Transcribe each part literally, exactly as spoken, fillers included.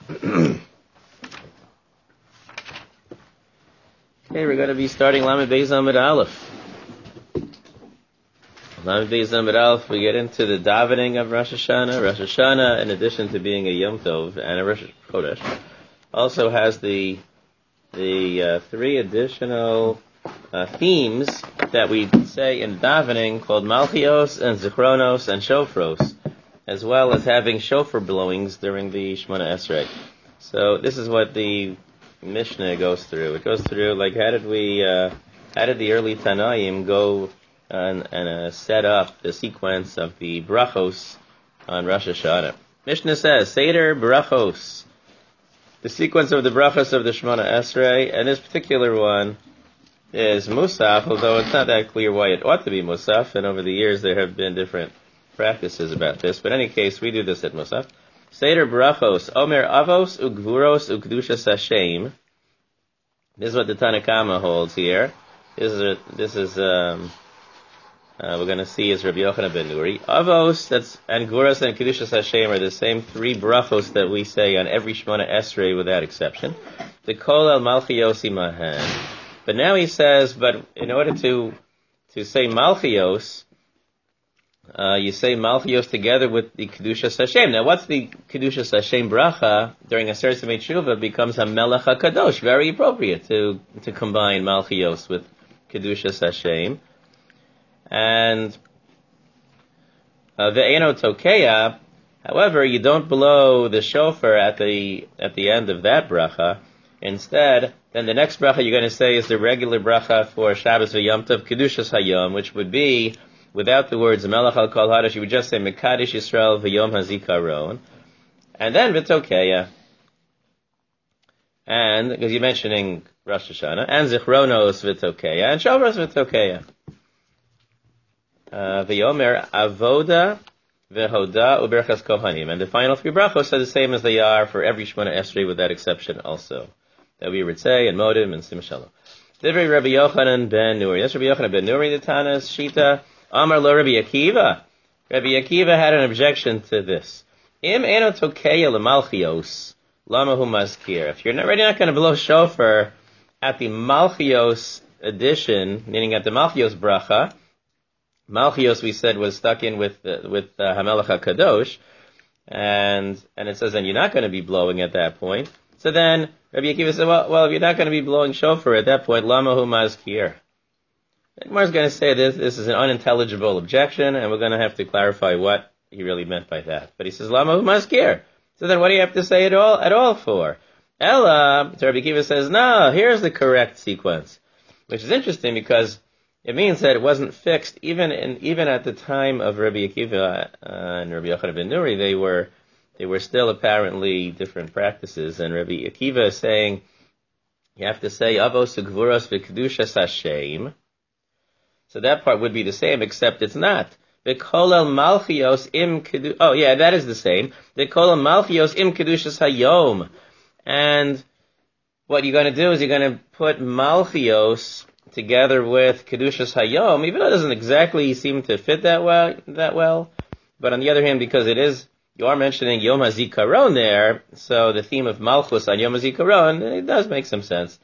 Okay, we're going to be starting Lamed Beis Amud Aleph. Lamed Beis Amud Aleph, we get into the davening of Rosh Hashanah. Rosh Hashanah, in addition to being a Yom Tov and a Rosh Chodesh, also has the the uh, three additional uh, themes that we say in davening called Malchios and Zichronos and Shofros, as well as having shofar blowings during the Shemona Esrei. So this is what the Mishnah goes through. It goes through like how did we, uh, how did the early Tanaim go and, and uh, set up the sequence of the brachos on Rosh Hashanah? Mishnah says Seder brachos, the sequence of the brachos of the Shemona Esrei, and this particular one is Musaf, although it's not that clear why it ought to be Musaf, and over the years there have been different practices about this, but in any case, we do this at Musaf. Seder brachos, Omer avos ugvuros ukdushas Hashem. This is what the Tanakama holds here. This is, a, this is um, uh, we're going to see is Rabbi Yochanan ben Nuri. Avos, that's, and Gvuros and Kedushas Hashem are the same three brachos that we say on every Shemona Esrei without exception. The Kol el Malchios imahen. But now he says, but in order to to say Malchios, Uh, you say Malchios together with the Kedushas Hashem. Now, what's the Kedushas Hashem bracha during a Aseret Yemei Teshuvah becomes a Melech HaKadosh. Very appropriate to to combine Malchios with Kedushas Hashem. And Ve'eno Tokeya, however, you don't blow the shofar at the at the end of that bracha. Instead, then the next bracha you're going to say is the regular bracha for Shabbos V'Yom Tov Kedushas Hayom, which would be without the words Melech al Kol Hadash, you would just say Mekadesh Yisrael V'Yom HaZikaron, and then V'Tokeya, and because you're mentioning Rosh Hashanah, and Zichronos V'Tokeya, and Shovros V'Tokeya. Uh, V'Yomer Avoda V'Hoda U'Berchas Kohanim, and the final three brachos are the same as they are for every Shemona Esrei with that exception also. That we would say in Modim and Sim Shalom. Divrei Rabbi Yochanan ben Nuri. That's Rabbi Yochanan ben Nuri, the Tana's Shita. Amar lo Rabbi Akiva. Rabbi Akiva had an objection to this. Im eno tokeya lemalchios, lama hu maskir. If you're not, already not going to blow shofar at the Malchios edition, meaning at the Malchios bracha, Malchios we said was stuck in with uh, with uh, Hamelech HaKadosh, and and it says then you're not going to be blowing at that point. So then Rabbi Akiva said, well, well if you're not going to be blowing shofar at that point, lama hu maskir. The Gemara is going to say this, this is an unintelligible objection, and we're going to have to clarify what he really meant by that. But he says, Lama hu maskir. So then what do you have to say at all, at all for? Ella, so Rabbi Akiva says, no, here's the correct sequence. Which is interesting because it means that it wasn't fixed, even in, even at the time of Rabbi Akiva uh, and Rabbi Yochanan ben Nuri, they were, they were still apparently different practices. And Rabbi Akiva is saying, you have to say, Avos ugvuros v'kedushas Hashem. So that part would be the same, except it's not. The kolel malchios im kedu. Oh yeah, that is the same. The kolel malchios im kedushas hayom. And what you're going to do is you're going to put malchios together with kedushas hayom, even though it doesn't exactly seem to fit that well. That well. But on the other hand, because it is, you are mentioning Yom HaZikaron there, so the theme of malchus on Yom HaZikaron, it does make some sense.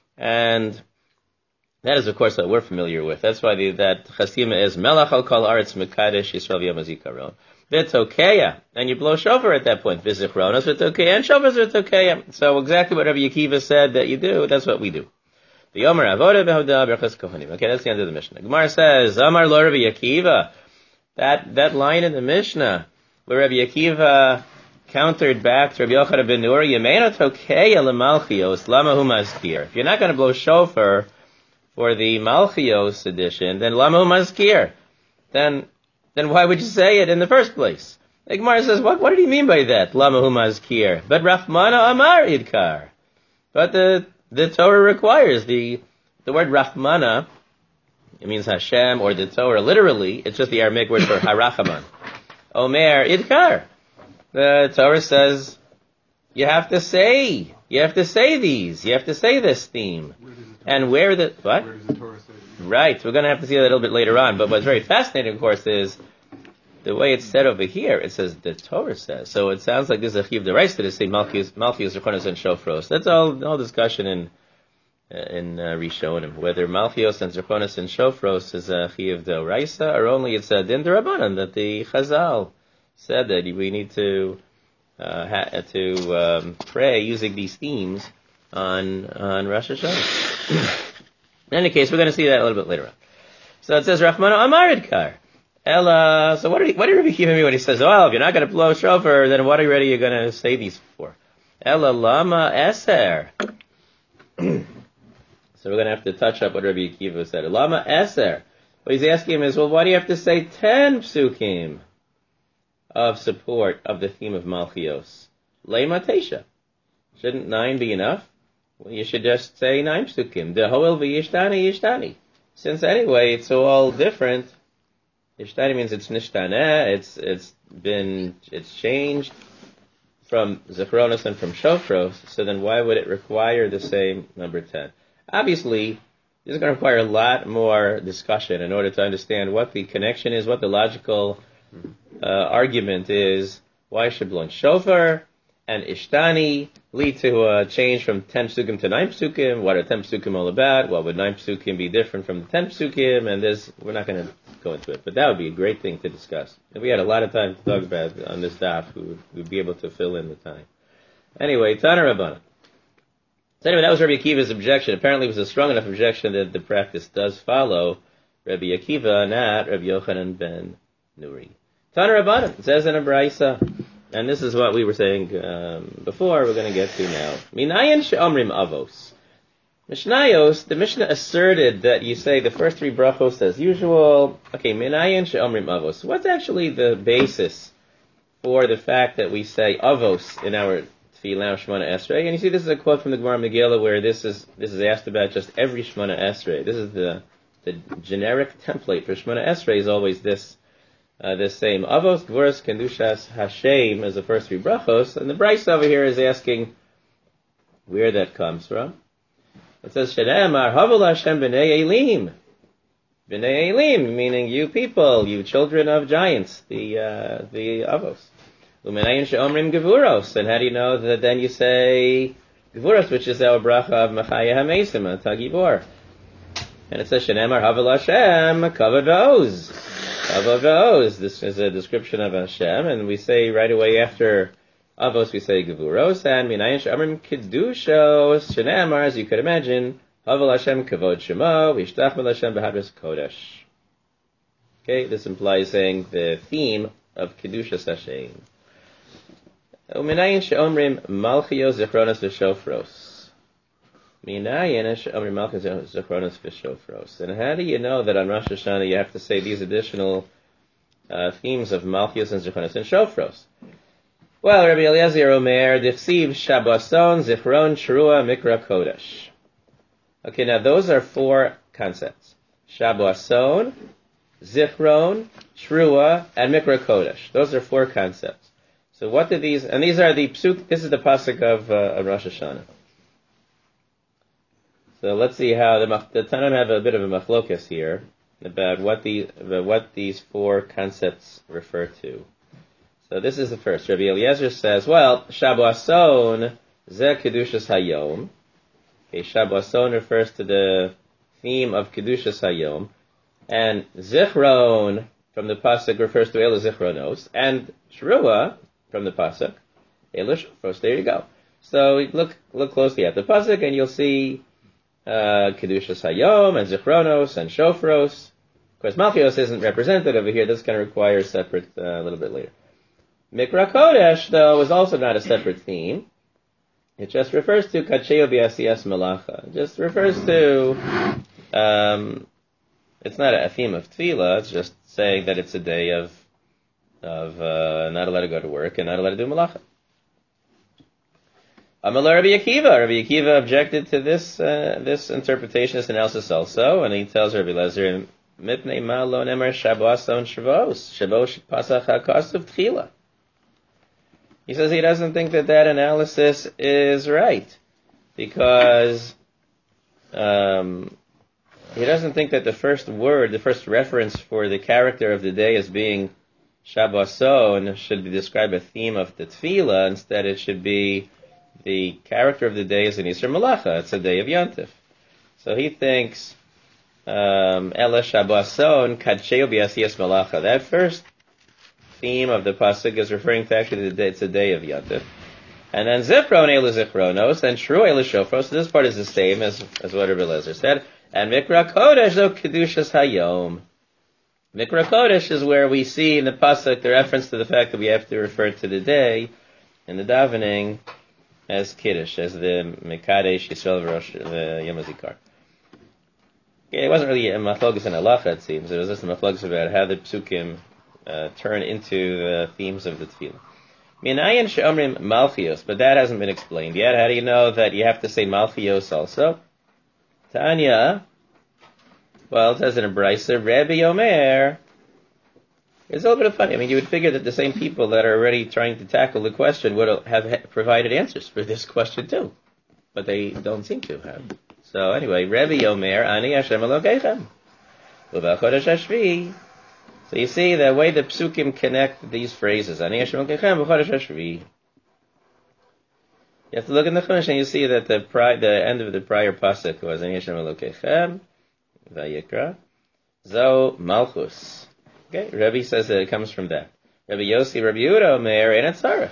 And that is, of course, what we're familiar with. That's why the, that chasima is Melech al Kol Aretz Mekadesh Yisrael V'Yom HaZikaron. V'Tokeya, and you blow shofar at that point. V'Zichronos V'Tokeya, and shofars V'Tokeya. So exactly what Rabbi Akiva said that you do, that's what we do. The Yomer Avoda V'Hoda Berchas Kohanim. Okay, that's the end of the Mishnah. Gemara says, Amar lo Rabbi Akiva. That that line in the Mishnah where Rabbi Akiva countered back to Rabbi Yochanan ben Nuri, Yemeino Tokeya lemalchios lama hu maskir. If you're not going to blow shofar for the Malchios edition, then Lama Maskir. Then, then why would you say it in the first place? The Gemara says, what, what did he mean by that? Lama Maskir. But Rachmana Amar Idkar. But the, the Torah requires the, the word Rachmana, it means Hashem, or the Torah, literally, it's just the Aramaic word for Harachaman. Omer Idkar. The Torah says, you have to say, you have to say these, you have to say this theme. And where the, what? Where does the Torah say that? Right, we're going to have to see that a little bit later on. But what's very fascinating, of course, is the way it's said over here, it says the Torah says. So it sounds like there's a chiv deraisa to say Malchus, Malchus, Zechonos, and Shofros. That's all, all discussion in in uh, Rishonim, whether Malchios and Zechonos and Shofros is a chiv deraisa or only it's a din derabanan that the Chazal said that we need to uh, ha- to um, pray using these themes on on Rosh Hashanah. In any case, we're going to see that a little bit later on. So it says Rachmana Amarid Kar. Ella. So what did he, what did Rabbi Akiva mean when he says, "Oh, if you're not going to blow shofar, then what already are you going to say these for?" Ella lama eser. So we're going to have to touch up what Rabbi Akiva said. Lama eser. What he's asking him is, well, why do you have to say ten psukim of support of the theme of Malchios? Lema Tesha. Shouldn't nine be enough? Well, you should just say nine psukim. The hoel v'yishtani yishtani. Since anyway it's all different. Yishtani means it's nishtaneh. It's it's been it's changed from Zechronos and from Shofros. So then why would it require the same number ten? Obviously, this is going to require a lot more discussion in order to understand what the connection is, what the logical uh, argument is. Why should blowing shofar and ishtani lead to a change from ten psukim to nine psukim? What are ten psukim all about? What would nine psukim be different from the ten psukim? And this, we're not going to go into it, but that would be a great thing to discuss. If we had a lot of time to talk about on this daf, we would we'd be able to fill in the time. Anyway, Tana Rabbana. So anyway, that was Rabbi Akiva's objection. Apparently it was a strong enough objection that the practice does follow Rabbi Akiva, not Rabbi Yochanan ben Nuri. Tana Rabbana, it says in a Braisa, and this is what we were saying um, before, we're going to get to now. Minayin she'omrim avos. Mishnayos, the Mishnah asserted that you say the first three brachos as usual. Okay, minayin she'omrim avos. What's actually the basis for the fact that we say avos in our Tfilah Shemona Esrei? And you see, this is a quote from the Gemara Megillah where this is this is asked about just every Shemona Esrei. This is the the generic template for Shemona Esrei is always this uh, this same avos gvuras kedushas Hashem as the first three brachos, and the Bryce over here is asking where that comes from. It says Shneimar Havol Hashem b'nei Elim, b'nei Elim, meaning you people, you children of giants, the uh, the avos. Umenayin she'omrim gevuros, and how do you know that then you say gevuros, which is our bracha of Machaya HaMeisim, Tagibor. And it says Shneimar Havol Hashem kavod v'oz, kavod v'oz. This is a description of Hashem, and we say right away after avos we say gevuros, and minayin she'omrim kedushos, Shneimar, as you could imagine, Havol Hashem kavod shemo, v'yishtachmel Hashem b'hadras kodesh. Okay, this implies saying the theme of kedushas Hashem. Uminayin she'omrim malchios zechronos v'shofros. Minayin she'omrim malchios zechronos v'shofros. And how do you know that on Rosh Hashanah you have to say these additional uh, themes of malchios and zechronos and shofros? Well, Rabbi Eliezer Omer, dichsiv shabason zichron shrua mikra kodesh. Okay, now those are four concepts: shabason, zichron, shrua, and mikra kodesh. Those are four concepts. So what do these, and these are the psuk, this is the pasuk of, uh, of Rosh Hashanah. So let's see how the, the Tanaim have a bit of a machlokas here about what the about what these four concepts refer to. So this is the first. Rabbi Eliezer says, well, Shabuason zeh kedushas hayom. Okay, Shabuason refers to the theme of kedushas hayom, and zichron from the pasuk refers to Elu zichronos, and shrua from the pasuk, Elu shofros. There you go. So look look closely at the pasuk, and you'll see uh, kedushas hayom and zichronos and shofros. Of course, malchios isn't represented over here. This is going to require a separate uh, a little bit later. Mikra kodesh, though, is also not a separate theme. It just refers to kacheo b'asiyas malacha. It just refers to um, it's not a theme of tefillah. It's just saying that it's a day of of uh, not allowed to go to work and not allowed to do malacha. Amalei Rabbi Akiva. Rabbi Akiva objected to this uh, this interpretation, this analysis also, and he tells Rabbi Eliezer, "Mipnei ma lo nemar shabuason shavos shavos pasach hakasuv tchila." He says he doesn't think that that analysis is right because um, he doesn't think that the first word, the first reference for the character of the day as being Shabboson should describe a theme of the tefillah. Instead, it should be the character of the day is an Yisr Malacha. It's a day of Yontif. So he thinks, um, Ela Shabboson Kadsheo B'Asiyas Malacha. That first theme of the pasuk is referring to actually the day, it's a day of Yontif. And then Zichron Ela Zichronos, and Shru Ela Shofros. So this part is the same as, as what Rabbi Eliezer said. And Mikra Kodesh, though, Kedushas Hayom. Mikra Kodesh is where we see in the pasuk the reference to the fact that we have to refer to the day in the davening as Kiddush, as the Mekadesh Yisrael V'Rosh the Yom HaZikar. Yeah, it wasn't really a machlokes and halacha, it seems. It was just a machlokes about how the psukim uh, turn into the themes of the tefillah. Minayin she'omrim Malchios, but that hasn't been explained yet. How do you know that you have to say Malchios also? Tanya, well, it says in a brisa, Rebbe Omer. It's a little bit of funny. I mean, you would figure that the same people that are already trying to tackle the question would have provided answers for this question too, but they don't seem to have. So anyway, Rebbe Omer, Ani Hashem Elokeichem, U'B'Chodesh Hashvi. So you see the way the psukim connect these phrases, Ani Hashem Elokeichem, B'Chodesh Hashvi. You have to look in the Chumash and you see that the pri- the end of the prior pasuk was Ani Hashem Elokeichem, Vayikra, Zo Malchus. Okay, Rebbe says that it comes from that. Rebbe Yossi, Rebbe Yehuda, Omer, and Etzarech.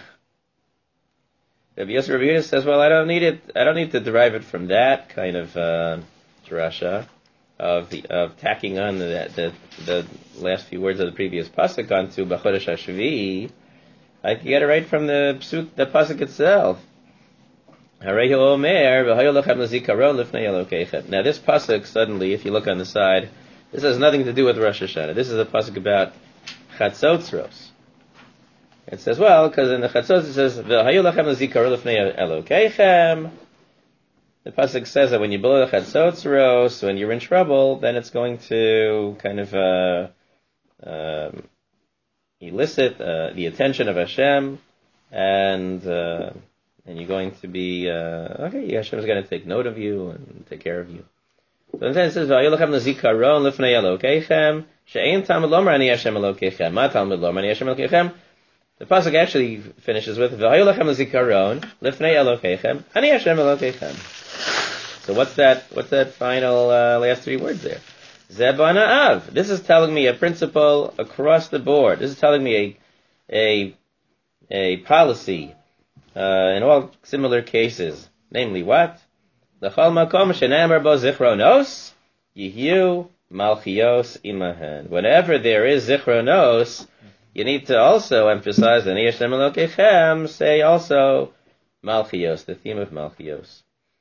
Rebbe Yossi, Rebbe Yehuda says, well, I don't need it. I don't need to derive it from that kind of uh, drasha of the, of tacking on the, the the last few words of the previous pasuk onto B'Chodesh Hashvi. I can get it right from the psuk, the pasuk itself. Harehu Omer, V'hayu lochem l'zikaron lifnei Elokeichem. Now this pasuk suddenly, if you look on the side, this has nothing to do with Rosh Hashanah. This is a pasuk about Chatzotzros. It says, well, because in the Chatzotz it says, V'hayu lachem l'zikaron lifnei Elokeichem. The pasuk says that when you blow the Chatzotzros, when you're in trouble, then it's going to kind of uh, um, elicit uh, the attention of Hashem, and uh, and you're going to be, uh, okay, Hashem is going to take note of you and take care of you. So then it says, "V'hayu lachem l'zikaron lifnei Elokeichem, she'ein talmud lomer ani Hashem Elokeichem, ma talmud lomer ani Hashem Elokeichem." The pasuk actually finishes with, "V'hayu lachem l'zikaron lifnei Elokeichem, ani Hashem Elokeichem." So what's that? What's that final uh, last three words there? Zebana av. This is telling me a principle across the board. This is telling me a a a policy uh, in all similar cases. Namely, what? L'chol makom shene'amar bo zichronos yihyu malchios imahen. Whenever there is zichronos, you need to also emphasize Ani Hashem Elokeichem. Say also malchios, the theme of malchios.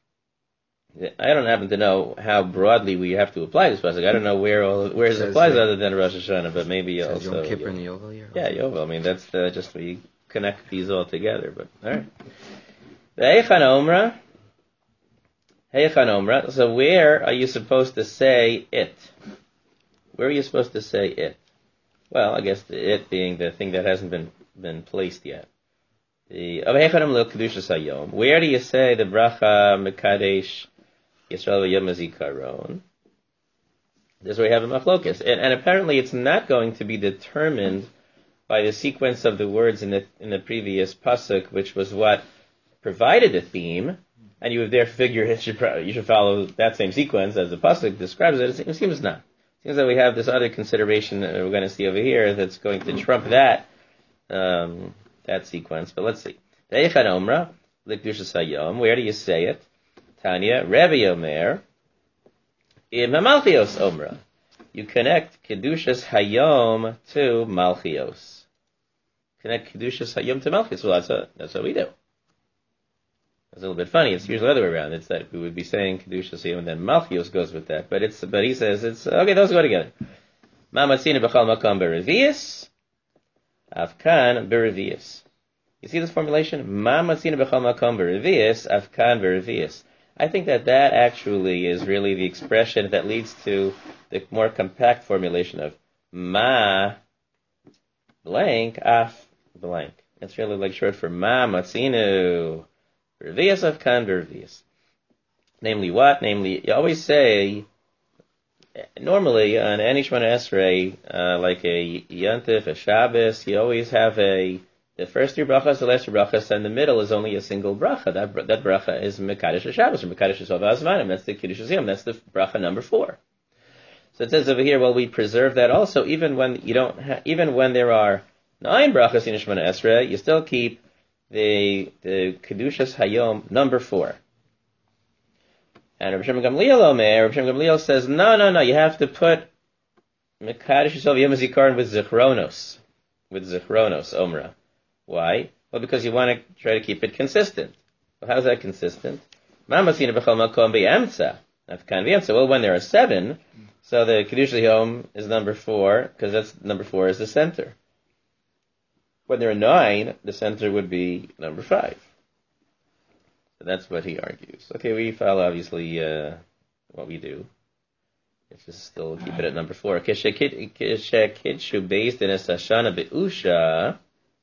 I don't happen to know how broadly we have to apply this pasuk. I don't know where all where it applies other than Rosh Hashanah, but maybe it also Yom Kippur and the Yovel year. Yeah, Yovel. I mean, that's the, just we connect these all together. But all right. Ve'echan omra. Heichan omra. So where are you supposed to say it? Where are you supposed to say it? Well, I guess the it being the thing that hasn't been been placed yet. The where do you say the bracha mekadesh Yisrael Yom HaZikaron? This is where we have a machlokes, and, and apparently it's not going to be determined by the sequence of the words in the in the previous pasuk, which was what provided the theme, and you would therefore figure it should, you should follow that same sequence as the pasuk describes it. It seems not. It seems that we have this other consideration that we're going to see over here that's going to trump that um, that sequence. But let's see. Ve'echan omra l'kedushas hayom. Where do you say it? Tanya, Rebbe Omer, im Malchios Omra. You connect Kedushas Hayom to Malchios. Connect Kedushas Hayom to Malchios. Well, that's, a, that's what we do. It's a little bit funny. It's usually the other way around. It's that we would be saying Kedushas Hayom and then Malchios goes with that. But it's but he says, it's okay, those go together. Ma matzina b'chal makam berevius, Afkan berevius. You see this formulation? Ma matzina b'chal makam berevius, Afkan berevius. I think that that actually is really the expression that leads to the more compact formulation of ma blank af blank. It's really like short for ma matzinu revius of kan revius. Namely what? Namely, you always say normally on any Shemona Esrei, uh, like a Yontif, a Shabbos, you always have a the first three brachas, the last three brachas, and the middle is only a single bracha. That that bracha is Mekadosh Shabbos or Mekadosh Azmanim. That's the Kiddush Yom. That's the bracha number four. So it says over here, well, we preserve that also, even when you don't, ha- even when there are nine brachas in Shemona Esrei, you still keep the the Kedushas Hayom number four. And Rabbi Shimon Gamliel Omer, Rabbi Shimon Gamliel says, no, no, no, you have to put Mekadosh Yisrael Yom HaZikaron with Zichronos, with Zichronos, Omra. Why? Well, because you want to try to keep it consistent. Well, how's that consistent? Mamasina b'chol makom be'emtza. That's kind of the answer. Well, when there are seven, so the Kedush Hayom is number four, because that's number four is the center. When there are nine, the center would be number five. So that's what he argues. Okay, we follow obviously uh, what we do. It's just still keep it at number four. Kishekidshu based in a sashana be'usha.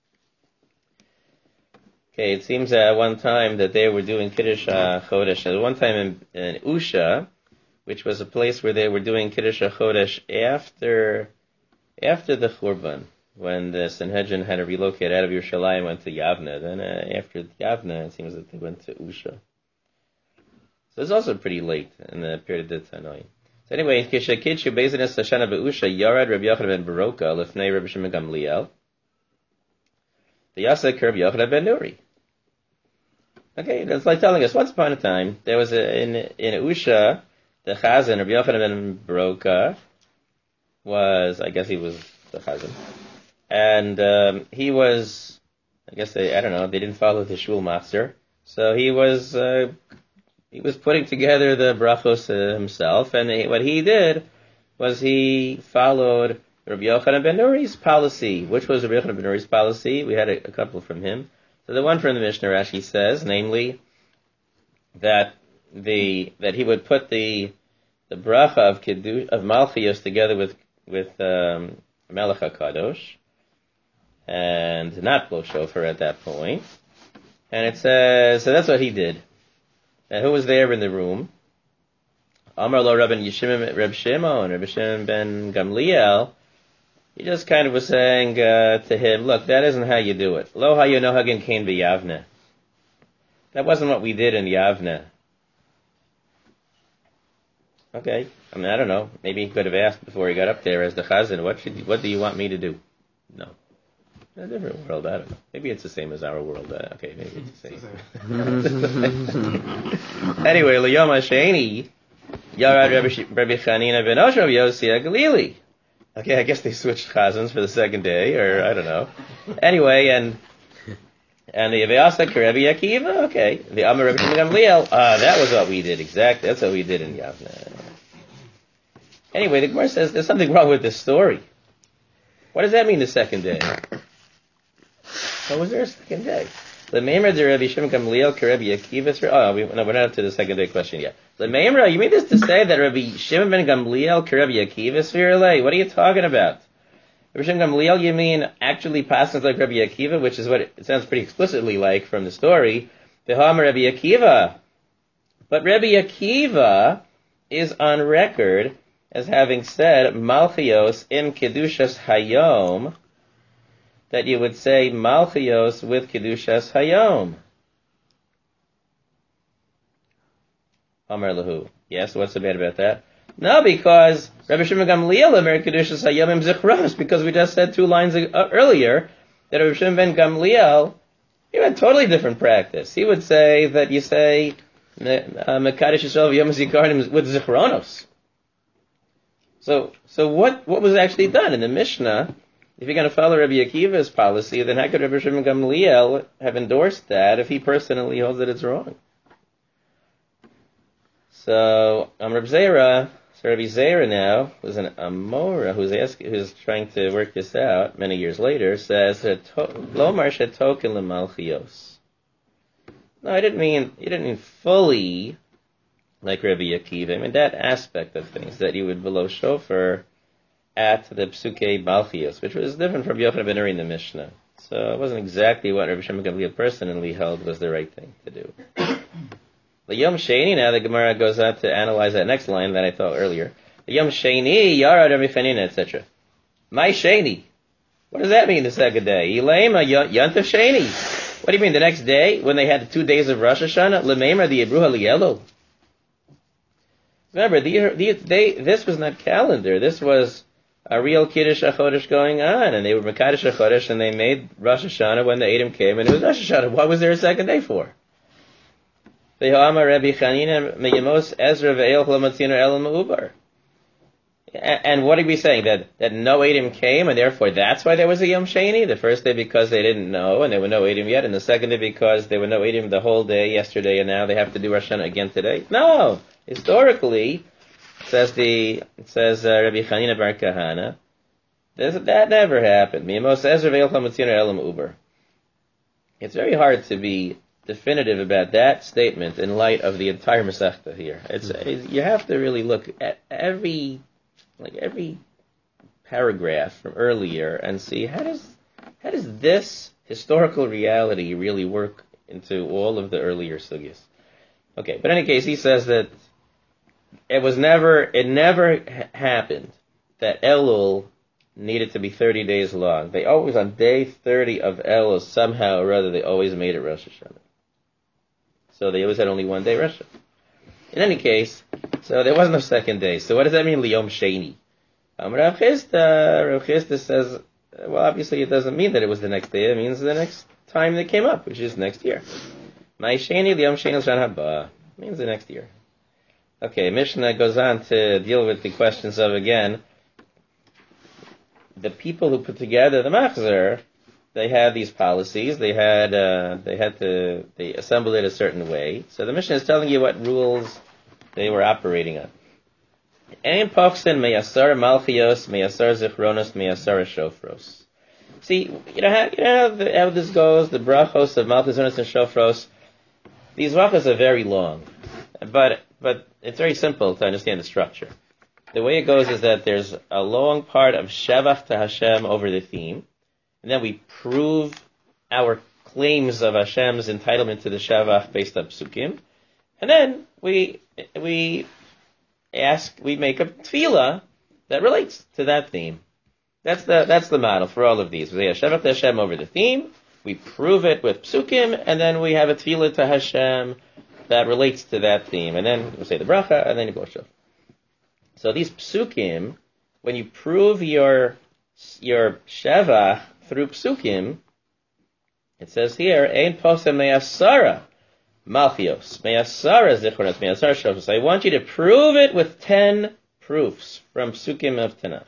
Okay, it seems at one time that they were doing Kiddush HaChodesh. At one time in, in Usha, which was a place where they were doing Kiddush HaChodesh after after the Churban, when the Sanhedrin had to relocate out of Yerushalayim and went to Yavne. Then uh, after Yavne, it seems that they went to Usha. So it's also pretty late in the period of Tanoim. So anyway, Kishakidshu Bezinas Sashana Be'usha, Yarad Rabbi Yochanan ben Baroka, Lefnei Rabbi Shimon Gamliel, the Yasek Rabbi Yochanan ben Nuri. Okay, that's like telling us, once upon a time, there was a, in, in Usha, the Chazan, Rabbi Yochanan ben Baroka, was, I guess he was the Chazan, and um, he was, I guess they, I don't know, they didn't follow the Shul Master, so he was, uh, he was putting together the brachos uh, himself, and he, what he did was he followed Rabbi Yochanan ben Nuri's policy. Which was Rabbi Yochanan ben Nuri's policy? We had a, a couple from him. So the one from the Mishnah Rashi says, namely, that the that he would put the the bracha of Kiddush, of Malchios together with with um, Melech HaKadosh, and not blow shofar at that point. And it says, so that's what he did. And who was there in the room? Amar lo Rabbi Yishimon, Reb Shimon, Reb Shimon ben Gamliel. He just kind of was saying uh, to him, look, that isn't how you do it. Lo hayu nohagin kain b'Yavne. That wasn't what we did in Yavne. Okay, I mean, I don't know. Maybe he could have asked before he got up there as the Chazan, what should, what do you want me to do? No. A different world, I don't know. Maybe it's the same as our world. Uh, okay, maybe it's the same. Anyway, L'yom HaSheni, Yarad Rabbi Chanina ben Osher Yossi HaGalili. Okay, I guess they switched chazans for the second day, or I don't know. Anyway, and and the Yavayasa Rabbi Akiva, okay. The Amar Rabbi Shimon Gamliel, uh, that was what we did, exactly. That's what we did in Yavne. Anyway, the Gemara says there's something wrong with this story. What does that mean, the second day? What was there a second day? The Meimer de Rabbi Shimon Gamliel Rabbi Akiva. Oh, we, no, we're not up to the second day question yet. The Meimer, you mean this to say that Rabbi Shimon ben Gamliel Rabbi Akiva Svirle? What are you talking about? Rabbi Shimon Gamliel, you mean actually passes like Rabbi Akiva, which is what it, it sounds pretty explicitly like from the story. The Hamar Rabbi Akiva, but Rabbi Akiva is on record as having said Malchios im Kedushas Hayom, that you would say Malchios with Kedushas Hayom. Amar Lahu. Yes, what's so bad about that? No, because Rabbi Shimon Gamliel Amer Kedushas Hayom im Zichronos, because we just said two lines earlier that Rabbi Shimon ben Gamliel, he had a totally different practice. He would say that you say Mekadosh Yisrael Yom HaZikaron with Zichronos. So, so what, what was actually done in the Mishnah? If you're going to follow Rabbi Akiva's policy, then how could Rabbi Shimon Gamliel have endorsed that if he personally holds that it's wrong? So, um, Rabbi Zera, so Rabbi Zera now, who's an Amora, who's asking, who's trying to work this out many years later, says that Lomar shetoken lemalchios. No, I didn't mean, he didn't mean fully like Rabbi Akiva. I mean that aspect of things, that you would blow shofar at the Psuke Malchios, which was different from Yochanan ben Nuri in the Mishnah. So it wasn't exactly what Rabbi Shimon Gamliel personally held was the right thing to do. The Yom Sheni, now the Gemara goes on to analyze that next line that I thought earlier. Yom Sheni, Yara Rabbi Chanina, et cetera. My Sheni. What does that mean, the second day? Elema Yantav Sheni. What do you mean, the next day, when they had the two days of Rosh Hashanah? Lememar the Yebruha Lielo. Remember, the, the, they, this was not calendar. This was a real Kiddush HaChodesh going on, and they were Mekadosh HaChodesh, and they made Rosh Hashanah when the Edom came, and it was Rosh Hashanah. What was there a second day for? Ve'ha'amar Rabbi Chanina meyemos Ezra ve'el ch'lomatzino el meubar. And what are we saying? That that no Edom came, and therefore that's why there was a Yom Sheni? The first day because they didn't know, and there were no Edom yet, and the second day because there were no Edom the whole day yesterday, and now they have to do Rosh Hashanah again today? No! Historically, says the it says uh, Rabbi Chanina bar Kahana, that never happened. It's very hard to be definitive about that statement in light of the entire Masechta here. It's, it's you have to really look at every like every paragraph from earlier and see how does how does this historical reality really work into all of the earlier sugyas. Okay, but in any case, he says that it was never it never ha- happened that Elul needed to be thirty days long. They always on day thirty of Elul somehow or other they always made it Rosh Hashanah. So they always had only one day Rosh Hashanah. In any case, so there wasn't a second day. So what does that mean, Liyom Sheni? Um, Rav Chisda, Rav Chisda says, well, obviously it doesn't mean that it was the next day. It means the next time they came up, which is next year. My Sheni, Liyom Sheni L'Shan Haba. Means the next year. Okay, Mishnah goes on to deal with the questions of, again, the people who put together the Machzor, they had these policies. They had uh, they had to they assembled it a certain way. So the Mishnah is telling you what rules they were operating on. Ein pochsen meyasar malchios meyasar zichronos meyasar shofros. See, you know how you know how, the, how this goes. The brachos of malchus and shofros. These brachos are very long, but but it's very simple to understand the structure. The way it goes is that there's a long part of Shevach to Hashem over the theme, and then we prove our claims of Hashem's entitlement to the Shevach based on Psukim, and then we we ask, we make a tefillah that relates to that theme. That's the that's the model for all of these. We have Shevach to Hashem over the theme, we prove it with Psukim, and then we have a tefillah to Hashem that relates to that theme, and then we say the bracha, and then you go shofar. So these psukim, when you prove your your sheva through psukim, it says here, Ein posem me'asara malchios, me'asara zichronos, me'asara shofros. I want you to prove it with ten proofs from psukim of Tanakh.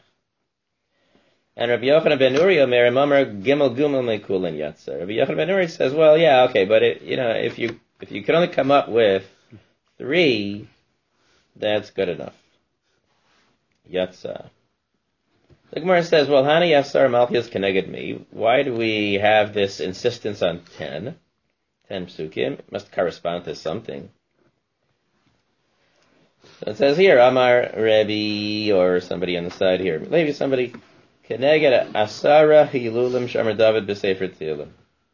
And Rabbi Yochanan ben Uri Omer Mamar Gimel Gumel Mekulin Yatzer. Rabbi Yochanan ben Uri says, well, yeah, okay, but it, you know, if you if you can only come up with three, that's good enough. Yatsa. The Gemara says, well, Hani Yasar Malchios Keneged me. Why do we have this insistence on ten? Ten psukim. It must correspond to something. So it says here, Amar Rebbe, or somebody on the side here. Maybe somebody, Keneged Asara Hilulim Shamar David B'Sefer Tehillim.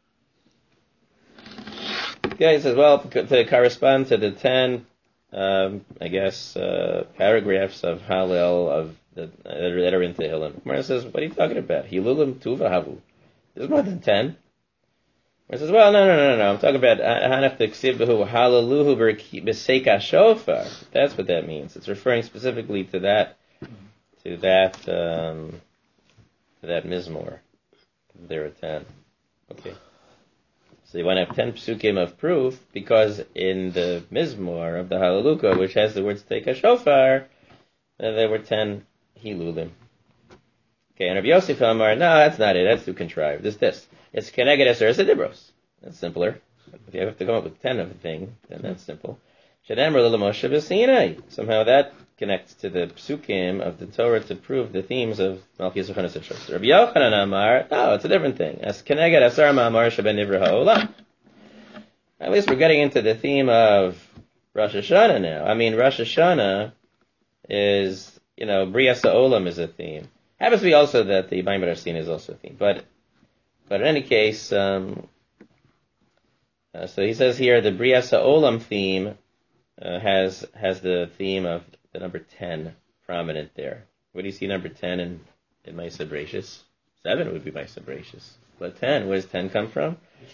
Okay, he says, well, to correspond to the ten Um, I guess, uh, paragraphs of Hallel of the, that are in Tehillim. Gemara says, what are you talking about? Hilulim tuva havu. There's more than ten. Gemara says, well, no, no, no, no. I'm talking about Hanach Teksibahu Halaluhu B'Seika Shofar. That's what that means. It's referring specifically to that, to that, um, to that Mizmor. There are ten. Okay. So you want to have ten psukim of proof, because in the Mizmor of the Hallelujah, which has the words take a shofar, uh, there were ten hilulim. Okay, and Rabbi Yosef Amar, no, that's not it, that's too contrived. It's this. It's Keneged Eser Sedibros. That's simpler. If you have to come up with ten of a thing, then that's simple. Shadamar Lila Moshe B'Sinai. Somehow that connects to the psukim of the Torah to prove the themes of Malchus Yochanan Sishos. Rabbi Yochanan Amar, no, it's a different thing. As Keneged Asar Ma'amar Sheben Nivra Ha'olam. At least we're getting into the theme of Rosh Hashanah now. I mean, Rosh Hashanah is, you know, Brias Ha'olam is a theme. Happens to be also that the Maimer Asin is also a theme. But, but in any case, um, uh, so he says here the Brias Ha'olam theme uh, has has the theme of the number ten prominent there. What do you see number ten in, in Maisa Bereshis? Seven would be Maisa Bereshis. But ten, where does ten come from?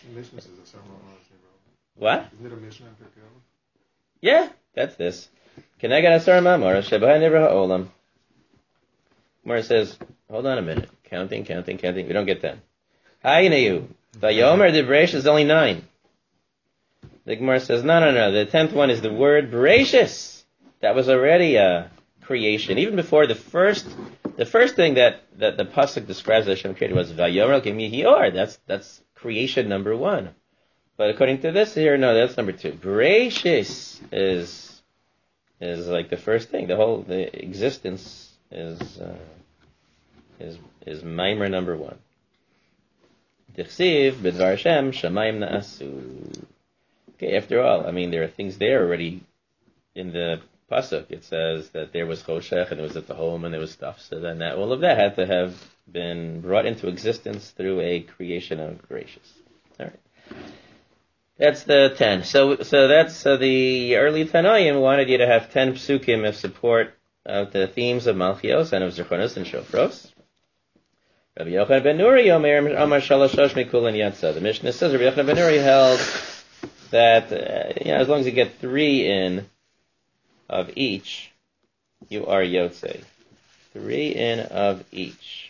What? Isn't it a Mishnah in Pirkei Avos? Yeah, that's this. Keneged Asar Mamor Sheba'ai Nivra Ha'olam. Gemara says, hold on a minute. Counting, counting, counting. We don't get ten. Hayneyu. Vayomer the Bereshis is only nine. The Gemara says, no, no, no. The tenth one is the word Bereshis. That was already a creation. Even before the first, the first thing that, that the pasuk describes that Hashem created was Vayomer Kemihior. That's that's creation number one. But according to this here, no, that's number two. Bereshis is is like the first thing. The whole the existence is uh, is is Maimer number one. Dichsiv b'dvar Hashem shamayim na'asu. Okay, after all, I mean there are things there already in the pasuk. It says that there was choshech and there was at the home and there was stuff. So then that all of that had to have been brought into existence through a creation of Bereshis. All right. That's the ten. So, so that's uh, the early Tanoim wanted you to have ten psukim of support of the themes of Malchios and of Zerchonos and Shofros. Rabbi Yochanan ben Nuri Omer Amar Shalashosh Mikulan Yatsa. The Mishnah says Rabbi Yochanan ben Nuri held that uh, you know, as long as you get three in of each, you are Yotze. Three in of each.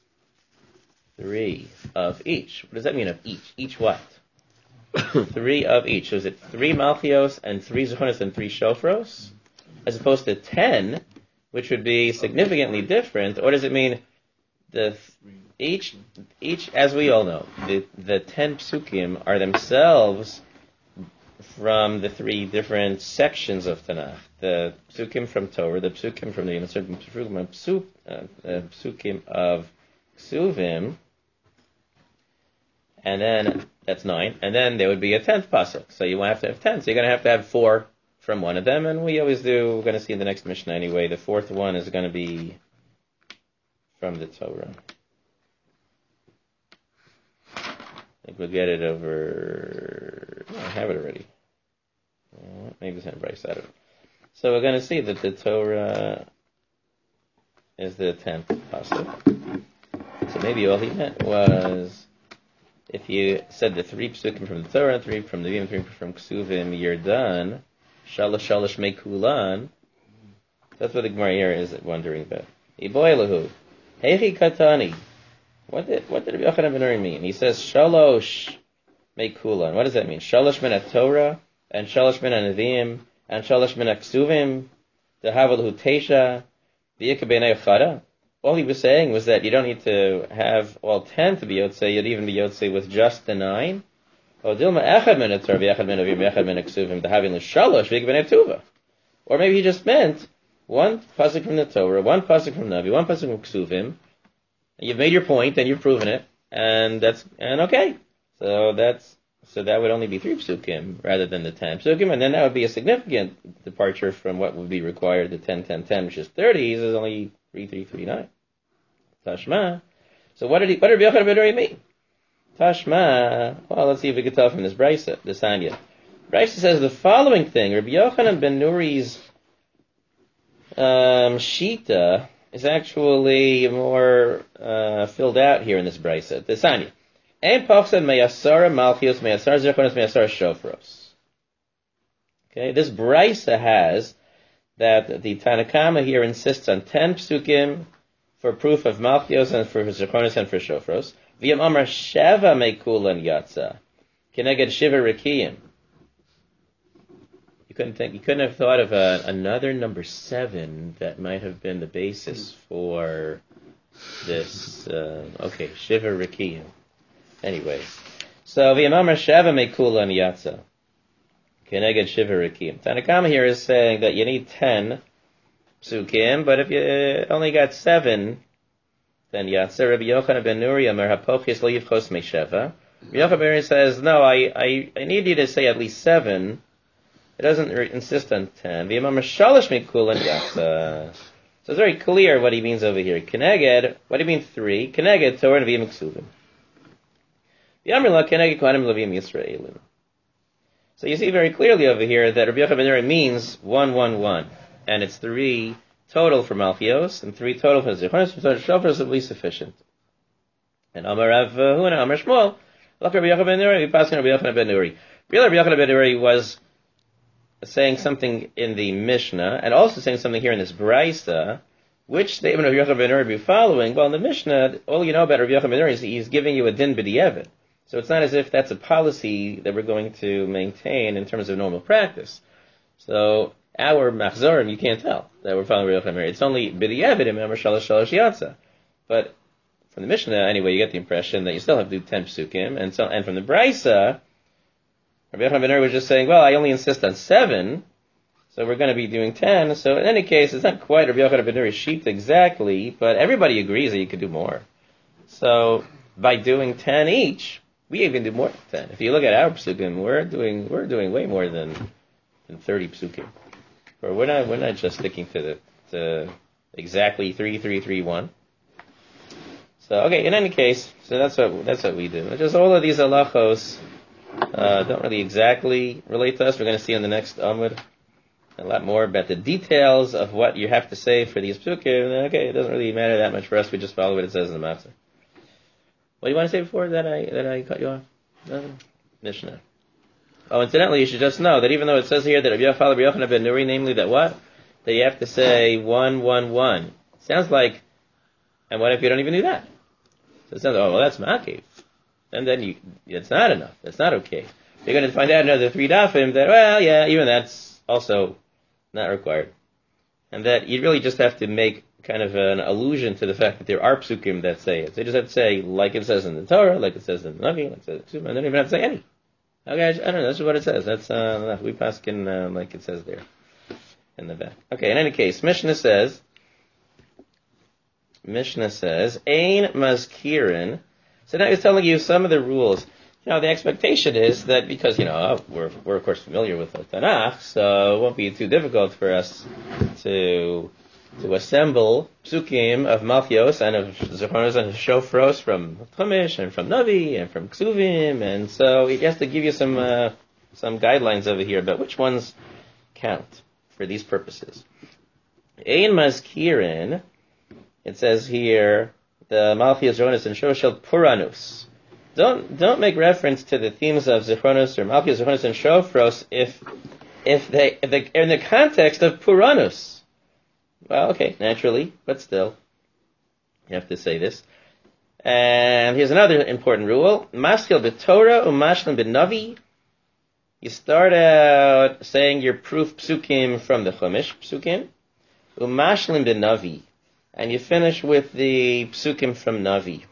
Three of each. What does that mean of each? Each what? Three of each. So is it three Malchios and three Zechonos and three Shofros? As opposed to ten, which would be significantly different. Or does it mean the each, each, as we all know, the, the ten psukim are themselves from the three different sections of Tanakh. The psukim from Torah, the psukim from the psukim, uh, the psukim of Ksuvim, and then that's nine, and then there would be a tenth pasuk. So you have to have ten. So you're going to have to have four from one of them, and we always do. We're going to see in the next Mishnah anyway. The fourth one is going to be from the Torah. I think we'll get it over. Oh, I have it already. Oh, maybe it's in Bryce. I don't know. So we're going to see that the Torah is the tenth pasuk. So maybe all he meant was, if you said the three psukim from the Torah, three from the Vim, three from Ksuvim, you're done. Shalosh shalosh mekulan. That's what the Gemara here is wondering about. Iboilahu, heichi katani. What did what did Rabbi Yochanan ben Nuri mean? He says shalosh mekulan. What does that mean? Shalosh min Torah and shalosh min Nevi'im and shalosh min Ksuvim. The havalahu teisha v'yika b'nei chada. All he was saying was that you don't need to have all ten to be Yotzei. You'd even be Yotzei with just the nine. Or maybe he just meant one pasuk from the Torah, one pasuk from Navi, one pasuk from Ksuvim. You've made your point and you've proven it, and that's and okay. So that's so that would only be three psukim rather than the ten psukim, and then that would be a significant departure from what would be required, the ten, ten, ten, which is thirty. Is only three, three, three, nine. Tashma. So what did he? What did Rabbi Yochanan ben Nuri mean? Tashma. Well, let's see if we can tell from this Brisa, the Sanya. Brisa says the following thing: Rabbi Yochanan ben Nuri's um, shita is actually more uh, filled out here in this Brisa. The Sanya. Ein pachsad meyasara malchios meyasara zerchonos meyasara shofros. Okay, this Brisa has that the Tanakama here insists on ten psukim for proof of Malchios and for Zerchonos and for Shofros. V'yam amar sheva mekulan yatsa keneged shiva rikiyim. You couldn't think. You couldn't have thought of a, another number seven that might have been the basis for this. Uh, okay, shiva rikiyim. Anyway, so v'yam amar sheva mekulan yatsa keneged shiva rikiyim. Tanakama here is saying that you need ten psukim, but if you only got seven, then Yatzer. Rabbi Yochanan ben Nuri Amar Hapochis Lo Yivchos Meisheva. Rabbi Yochanan ben Nuri says, no, I, I, I need you to say at least seven. It doesn't re- insist on ten. V'yamar Shalosh Mekulan Yatzer. So it's very clear what he means over here. Keneged, what do you mean three? Keneged, Torah and V'yim Ksuvim. V'yamar La Keneged Kohanim Levim Yisraelim. So you see very clearly over here that Rabbi Yochanan ben Nuri means one, one, one. And it's three total for Malchios and three total for Zichronos. So Shofros will be sufficient. And Amar Rav Huna, Amar Shmuel, look Rabbi Yochanan ben Nuri, we pass on Rabbi Yochanan ben Nuri. Rabbi Yochanan ben Nuri was saying something in the Mishnah, and also saying something here in this Braisa. Which statement of Rabbi Yochanan ben Nuri be following? Well, in the Mishnah, all you know about Rabbi Yochanan ben Nuri is he's giving you a din b'di'evet. So it's not as if that's a policy that we're going to maintain in terms of normal practice. So our machzorim, you can't tell that we're following Rabbi Yochanan ben Nuri. It's only b'di'evet in Memar Shalosh Shalosh Yatsa. But from the Mishnah, anyway, you get the impression that you still have to do ten psukim, and so and from the Braisa, Rabbi Yochanan ben Nuri was just saying, well, I only insist on seven, so we're going to be doing ten. So in any case, it's not quite Rabbi Yochanan ben Nuri's sheet exactly, but everybody agrees that you could do more. So by doing ten each, we even do more than ten. If you look at our psukim, we're doing we're doing way more than than thirty psukim. Or we're not we're not just sticking to the to exactly three three three one. So okay, in any case, so that's what that's what we do. It's just all of these halachos uh, don't really exactly relate to us. We're going to see in the next Amud a lot more about the details of what you have to say for these psukim. Okay, it doesn't really matter that much for us. We just follow what it says in the Machzor. What do you want to say before that I that I cut you off? No? Mishnah. Oh, incidentally, you should just know that even though it says here that Rabbi Yochanan ben Nuri, namely that what? That you have to say one, one, one. Sounds like, and what if you don't even do that? So it sounds like, oh, well, that's makiv. And then you, it's not enough. It's not okay. You're going to find out another three dafim that, well, yeah, even that's also not required. And that you really just have to make kind of an allusion to the fact that there are psukim that say it. So you just have to say, like it says in the Torah, like it says in the Navi, like it says in the Psukim, and don't even have to say any. Okay, I don't know, that's what it says. That's, uh, we paskin, uh, like it says there in the back. Okay, in any case, Mishnah says, Mishnah says, Ein Mazkirin. So now he's telling you some of the rules. You know, the expectation is that because, you know, we're, we're of course familiar with the Tanakh, so it won't be too difficult for us to to assemble psukim of Malchios and of Zichronos and Shofros from Chumash and from Navi and from Ksuvim, and so he has to give you some uh, some guidelines over here about which ones count for these purposes. Ein Mazkirin, it says here, the Malchios, Zichronos, and Shofros Puranus. Don't don't make reference to the themes of Zichronos or Malchios, Zichronos, and Shofros if if they if they are in the context of Puranus. Well, okay, naturally, but still, you have to say this. And here's another important rule: Maskil b'Torah umashlim b'Navi. You start out saying your proof psukim from the Chumash psukim, umashlim b'Navi, and you finish with the psukim from Navi.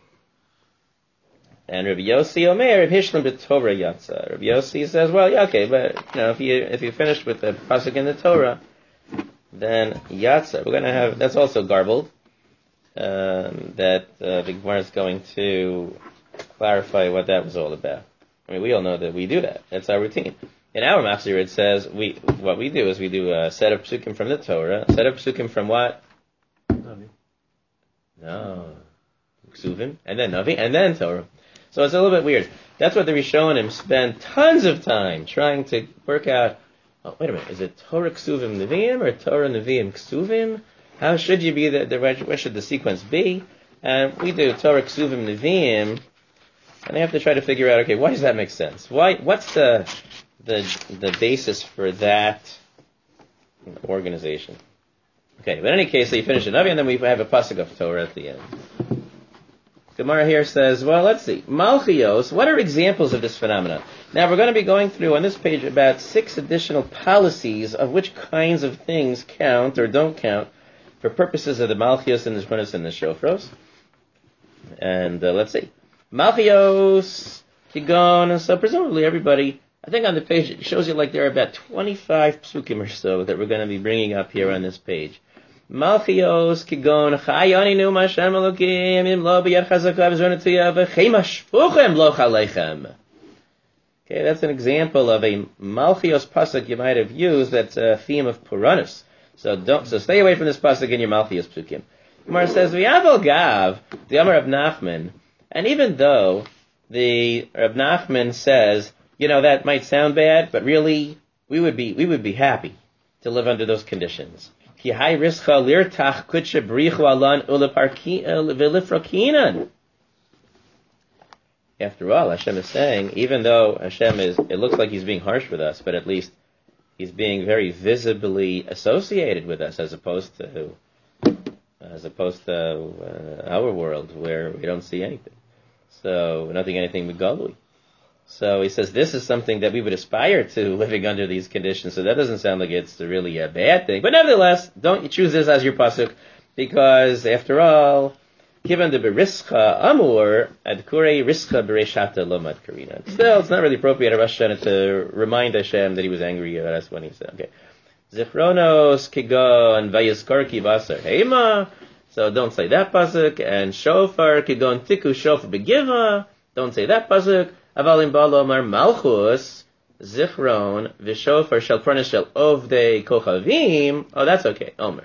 And Rabbi Yossi Omer, Rabbi Hishlam b'Torah Yatsa. Rabbi Yossi says, well, yeah, okay, but you know, if you if you finished with the pasuk in the Torah, then Yatsa. We're going to have, that's also garbled, um, that uh, the Gemara is going to clarify what that was all about. I mean, we all know that we do that. That's our routine. In our Machzor, it says, we what we do is we do a set of psukim from the Torah, a set of psukim from what? Navi. No. Ksuvim, and then Navi, and then Torah. So it's a little bit weird. That's what the Rishonim spend tons of time trying to work out. Oh, wait a minute. Is it Torah Ksuvim Nevi'im or Torah Nevi'im Ksuvim? How should you be the, the where should the sequence be? And we do Torah Ksuvim Nevi'im, and I have to try to figure out. Okay, why does that make sense? Why? What's the the the basis for that organization? Okay, but in any case, so you finish the Navi, and then we have a pasuk of Torah at the end. Gemara here says, well, let's see. Malchios, what are examples of this phenomenon? Now, we're going to be going through on this page about six additional policies of which kinds of things count or don't count for purposes of the Malchios and the Zichronos and the Shofros. And uh, let's see. Malchios, Kigon, and so presumably everybody, I think on the page it shows you like there are about twenty-five psukim or so that we're going to be bringing up here on this page. Malchios kigon chayoninu Hashem Elokim im lo b'yad chazaka v'zonatuya v'chemashpuchem lo chalechem. Okay, that's an example of a Malchios pasuk you might have used that's a theme of Puranus. So don't so stay away from this pasuk in your Malchios psukim. Gemara says v'yavel gav the Amar Rab Nachman, and even though the Rab Nachman says, you know, that might sound bad, but really we would be we would be happy to live under those conditions. Ki hai rischa lirtach kutshe brichu alan uleparkinan. After all, Hashem is saying, even though Hashem is, it looks like He's being harsh with us, but at least He's being very visibly associated with us, as opposed to, as opposed to uh, our world where we don't see anything. So nothing, anything megalui. So he says this is something that we would aspire to, living under these conditions. So that doesn't sound like it's really a bad thing. But nevertheless, don't choose this as your pasuk, because after all, given the berischa amur adkurei rischa bereshata lomad karina. Still, it's not really appropriate at Rosh Hashanah to remind Hashem that He was angry at us when He said, okay, zichronos kigon vayizkor ki basar heima. So don't say that pasuk. And shofar kigon tiku shofar begiva. Don't say that pasuk. Avalim balo mar malchus zichron v'shofar shel pranis shel ovdei kochavim. Oh, that's okay. Omer.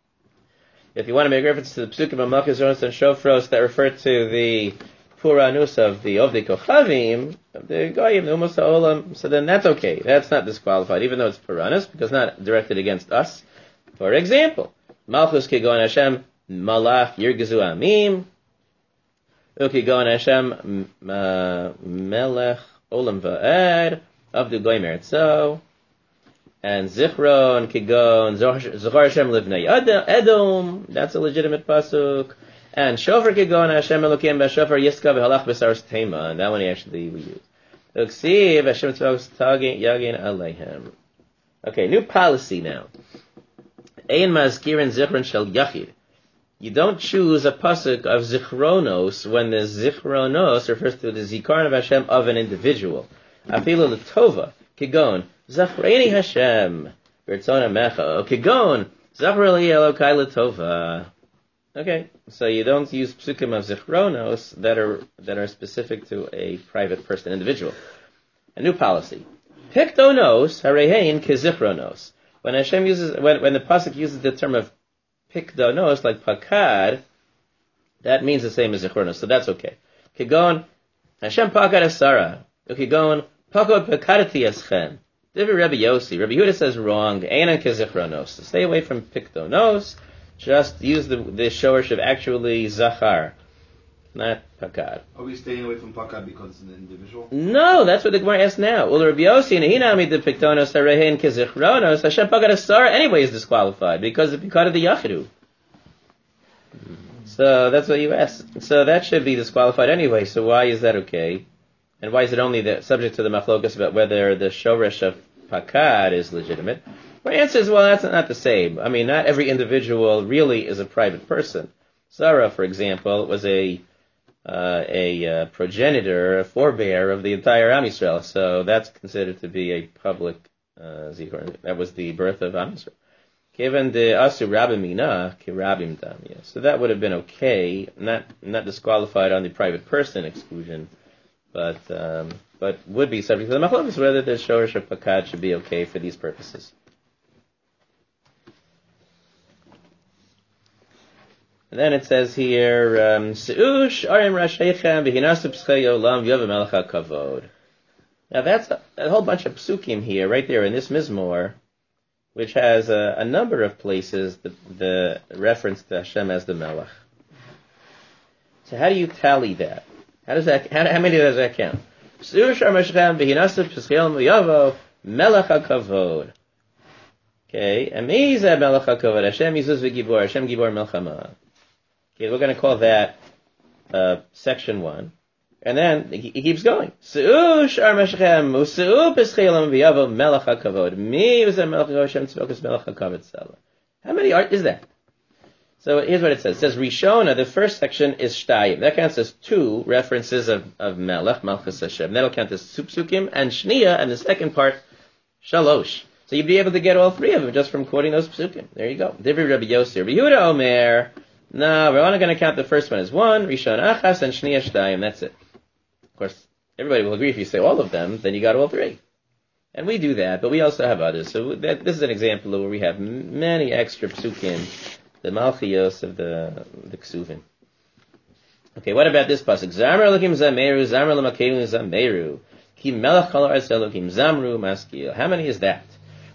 If you want to make reference to the psukim of malchus and shofros that refer to the puranus of the ovdei kochavim, of the goyim, the umas ha'olam, so then that's okay. That's not disqualified, even though it's puranus, because not directed against us. For example, malchus kigon Hashem malach yirgezu amim. Ukigon Hashem melech olam va'ed avdu goyim eretzo, and zichron kigon zohar Hashem livnei edom. That's a legitimate pasuk. And shofar kigon Hashem elokim b'shofar yiska v'halach b'saros tema. And that one actually we use. Uksiv Hashem tzvos tagin yagin aleihem. Okay, new policy now. Ein mazkirin zichron shel yachid. You don't choose a pasuk of zichronos when the zichronos refers to the zikaron of Hashem of an individual. Afilu l'tova, kigon, zachreni Hashem, b'rtzon hamecha, kigon, zachreli elokai l'tova. Okay, so you don't use psukim of zichronos that are that are specific to a private person, individual. A new policy. Pikdonos harehein kezichronos. When Hashem uses, when when the pasuk uses the term of pikdonos, like pakad, that means the same as zichronos, so that's okay. Kigon, Hashem pakad asara. Kigon, pakod pakadati eschem. Divi Rabbi Yossi. Rabbi Yehuda says wrong. Einan kezichronos. So stay away from pikdonos. Just use the the shorish of actually zachar, not pakad. Are we staying away from pakad because it's an individual? No, that's what the Gemara asks now. Well, Rabbi Yossi and Hinami the pikdonos harehein kezichronos. Hashem pakad asara anyway is disqualified because of because of the yachidu. So that's what you asked. So that should be disqualified anyway. So why is that okay? And why is it only the subject to the machlokas about whether the shorish of pakad is legitimate? My answer is, well, that's not the same. I mean, not every individual really is a private person. Sarah, for example, was a uh, a uh, progenitor, a forebear of the entire Am Yisrael. So that's considered to be a public uh, zikr. That was the birth of Am Yisrael. Given the asu rabim mina ki rabim dam. So that would have been okay, not not disqualified on the private person exclusion, but um, but would be subject to the machlokas whether the shorish or pakad should be okay for these purposes. And then it says here, Seush arim rasheichem v'hinasu p'schei olam v'yov melech kavod. Now that's a, a whole bunch of psukim here, right there in this mizmor, which has a, a number of places the, the reference to Hashem as the Melech. So how do you tally that? How does that? How, how many does that count? Seush arim rasheichem v'hinasu p'schei olam v'yov melech kavod. Okay, and Meiza melech kavod. Hashem Yizuz v'gibor. Hashem gibor melchama. Okay, we're going to call that uh, section one. And then he, he keeps going. Seush ar meshchem useu peschelam v'yavo melech hakavod. Mi v'zeh melech Hashem tzvokas melech hakavod sela. How many art is that? So here's what it says. It says Rishona, the first section is shtayim. That counts as two references of, of melech, malchus Hashem. That'll count as supsukim, and shniya, and the second part, shalosh. So you'd be able to get all three of them just from quoting those psukim. There you go. Divri Rabbi Yossi. Rabbi Yehuda Omer. No, we're only going to count the first one as one, Rishon Achas, and Shniya Shtayim. That's it. Of course, everybody will agree if you say all of them, then you got all three. And we do that, but we also have others. So that, this is an example of where we have many extra psukim, the malchiyos of the, the ksuvim. Okay, what about this pasuk? Zamar Elokim Zameru, Zamar Lamakelu Zameru, Ki Melech Kol Haaretz Elokim Zamru Maskil. How many is that?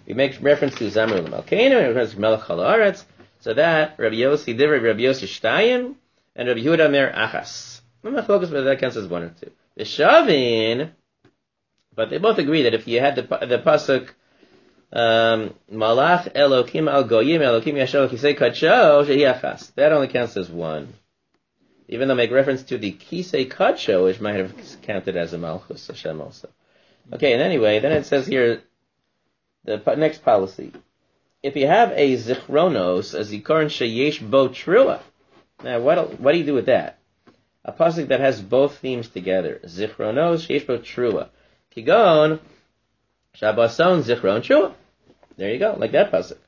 we make reference to Zamru L'Malkeinu, and reference to Melech Halaretz, so that Rabbi Yossi, Divrei Rabbi Yossi Shtayim, and Rabbi Yehuda Mer Achas. I'm not focused whether that counts as one or two. The Shavin, but they both agree that if you had the the pasuk um, Malach Elokim Al Goyim Elokim Yashol Kisei Kacho Shehi Achas, that only counts as one. Even though make reference to the Kisei Kacho, which might have counted as a Malchus Hashem also. Okay, and anyway, then it says here the next policy. If you have a Zichronos, a Zikaron Sheyesh Bo Trua, now what what do you do with that? A pasuk that has both themes together. Zichronos Sheyesh Bo Trua. Kigon Shabbason Zichron Trua. There you go, like that pasuk.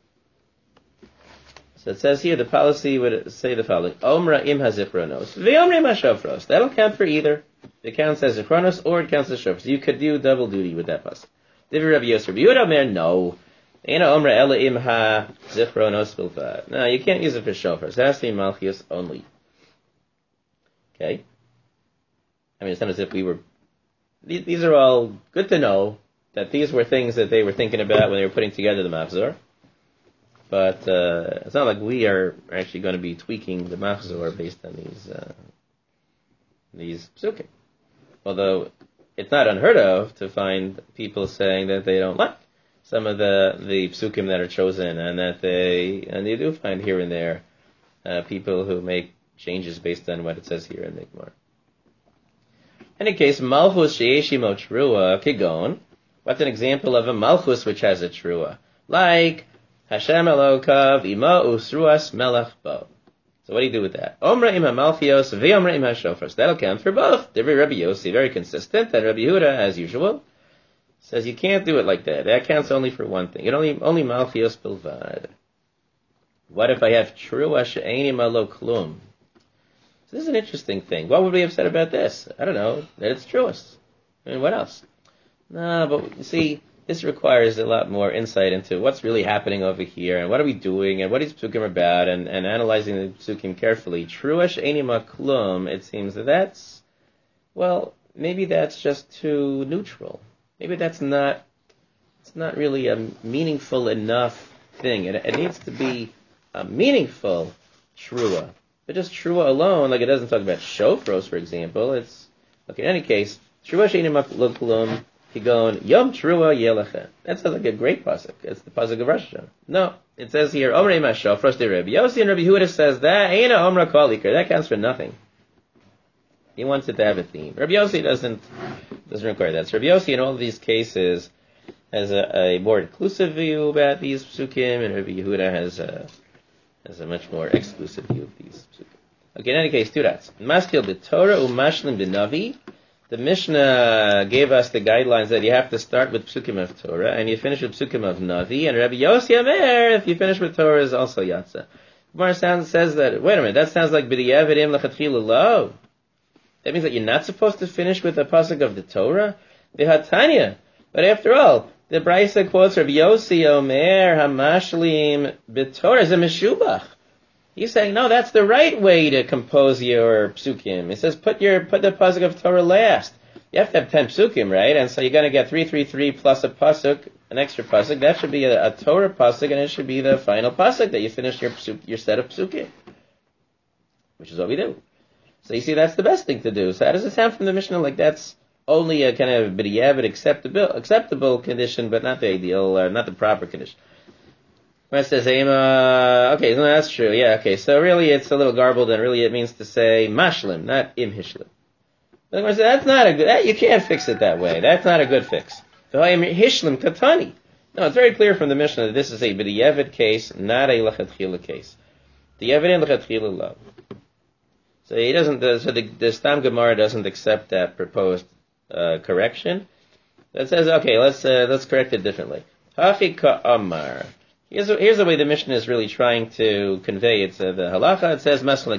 So it says here the policy would say the following: Omra im hazichronos, ve'omra im hashofros. That'll count for either. It counts as zichronos or it counts as shofros. You could do double duty with that pasuk. Divrei Rabbi Yosef, Rabbi Yehuda Omer, no. Eina omra ela im ha zichronos bilvad. No, you can't use it for shofros. It has to be malchios only. Okay. I mean, it's not as if we were. These, these are all good to know that these were things that they were thinking about when they were putting together the machzor. But uh, it's not like we are actually going to be tweaking the machzor based on these uh, these psukim. Although it's not unheard of to find people saying that they don't like some of the, the psukim that are chosen, and that they and they do find here and there uh, people who make changes based on what it says here in the Gemara. In any case, malchus sheyeshimo trua kigon. What's an example of a malchus which has a trua? Like Hashem Elokav ima usruas melech bo. So what do you do with that? Omra im ha-malchios ve'omra im ha-shofros. That'll count for both. Divrei Rabbi Yossi, very consistent, and Rabbi Yehuda, as usual, says you can't do it like that. That counts only for one thing. It only only malchios bilvad. What if I have trua she'enim alo klum? So this is an interesting thing. What would we have said about this? I don't know. That it's truest. I mean, what else? No, but you see, this requires a lot more insight into what's really happening over here, and what are we doing, and what is psukim about, and, and analyzing the psukim carefully. Truash enima klum, it seems that that's, well, maybe that's just too neutral. Maybe that's not, it's not really a meaningful enough thing. It, it needs to be a meaningful trua. But just trua alone, like it doesn't talk about shofros, for example. It's, okay, in any case, truash enima klum, Kigon Yom Trua Yelecha. That sounds like a great pasuk. It's the pasuk of Rosh Hashanah. No, it says here Omrei Mashofros de Rabbi Yossi, and Rabbi Yehuda says that Eina Omra Kolikar. That counts for nothing. He wants it to have a theme. Rabbi Yossi doesn't doesn't require that. So Rabbi Yossi in all of these cases has a, a more inclusive view about these psukim, and Rabbi Yehuda has a has a much more exclusive view of these psukim. Okay, in any case, two dots. Maskil b'Torah umashlim b'Navi. The Mishnah gave us the guidelines that you have to start with Psukim of Torah, and you finish with Psukim of Navi, and Rabbi Yossi Amer, if you finish with Torah, is also Yatsa. Gemara sounds says that, wait a minute, that sounds like B'di'evidim l'chatchilu lo. That means that you're not supposed to finish with the pasuk of the Torah? V'hatanya. But after all, the Brisa quotes Rabbi Yossi Omer, Hamashlim b'Torah is a Meshubach. He's saying, no, that's the right way to compose your psukim. He says, put your put the pasuk of Torah last. You have to have ten psukim, right? And so you're going to get three, three, three plus a pasuk, an extra pasuk. That should be a, a Torah pasuk, and it should be the final pasuk that you finish your psuk, your set of psukim, which is what we do. So you see, that's the best thing to do. So how does it sound from the Mishnah? Like that's only a kind of b'di'evid acceptable acceptable condition, but not the ideal, uh, not the proper condition. It says, okay, no, that's true. Yeah, okay. So really, it's a little garbled, and really, it means to say mashlim, not im hishlim. That's not a good. That, you can't fix it that way. That's not a good fix. Hishlim katani. No, it's very clear from the Mishnah that this is a b'di'evid case, not a lechatchila case. The evident lechatchila love. So he doesn't. So the, the Stam Gemara doesn't accept that proposed uh, correction. It says, okay, let's uh, let's correct it differently. Hachi ka'amar. Here's, here's the way the Mishnah is really trying to convey it. So the halacha, it says, maskil